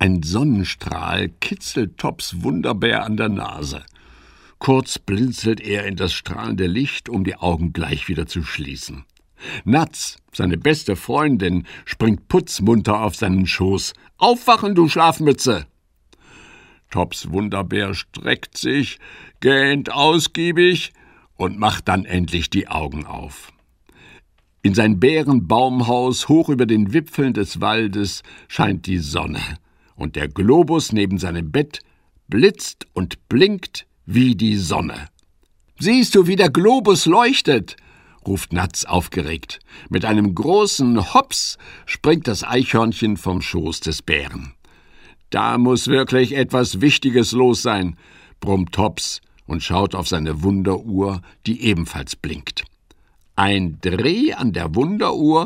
Ein Sonnenstrahl kitzelt Tops Wunderbär an der Nase. Kurz blinzelt er in das strahlende Licht, um die Augen gleich wieder zu schließen. Natz, seine beste Freundin, springt putzmunter auf seinen Schoß. »Aufwachen, du Schlafmütze!« Tops Wunderbär streckt sich, gähnt ausgiebig und macht dann endlich die Augen auf. In sein Bärenbaumhaus hoch über den Wipfeln des Waldes scheint die Sonne, und der Globus neben seinem Bett blitzt und blinkt wie die Sonne. »Siehst du, wie der Globus leuchtet?« ruft Natz aufgeregt. Mit einem großen Hops springt das Eichhörnchen vom Schoß des Bären. »Da muss wirklich etwas Wichtiges los sein«, brummt Tops und schaut auf seine Wunderuhr, die ebenfalls blinkt. Ein Dreh an der Wunderuhr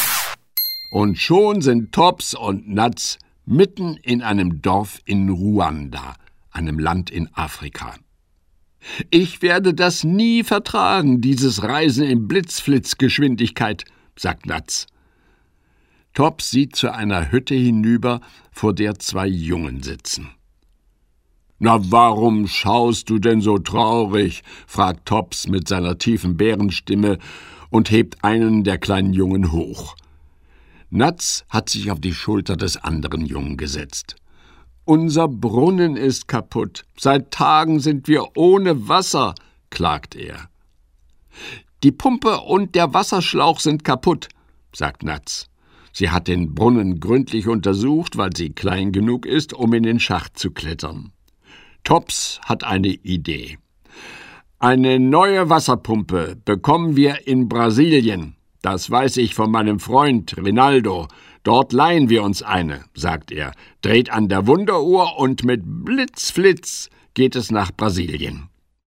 und schon sind Tops und Natz mitten in einem Dorf in Ruanda, einem Land in Afrika. »Ich werde das nie vertragen, dieses Reisen in Blitzflitzgeschwindigkeit«, sagt Natz. Tops sieht zu einer Hütte hinüber, vor der 2 Jungen sitzen. »Na, warum schaust du denn so traurig?« fragt Tops mit seiner tiefen Bärenstimme und hebt einen der kleinen Jungen hoch. Natz hat sich auf die Schulter des anderen Jungen gesetzt. »Unser Brunnen ist kaputt. Seit Tagen sind wir ohne Wasser«, klagt er. »Die Pumpe und der Wasserschlauch sind kaputt«, sagt Natz. Sie hat den Brunnen gründlich untersucht, weil sie klein genug ist, um in den Schacht zu klettern. Tops hat eine Idee. »Eine neue Wasserpumpe bekommen wir in Brasilien. Das weiß ich von meinem Freund Rinaldo. Dort leihen wir uns eine«, sagt er, dreht an der Wunderuhr und mit Blitzflitz geht es nach Brasilien.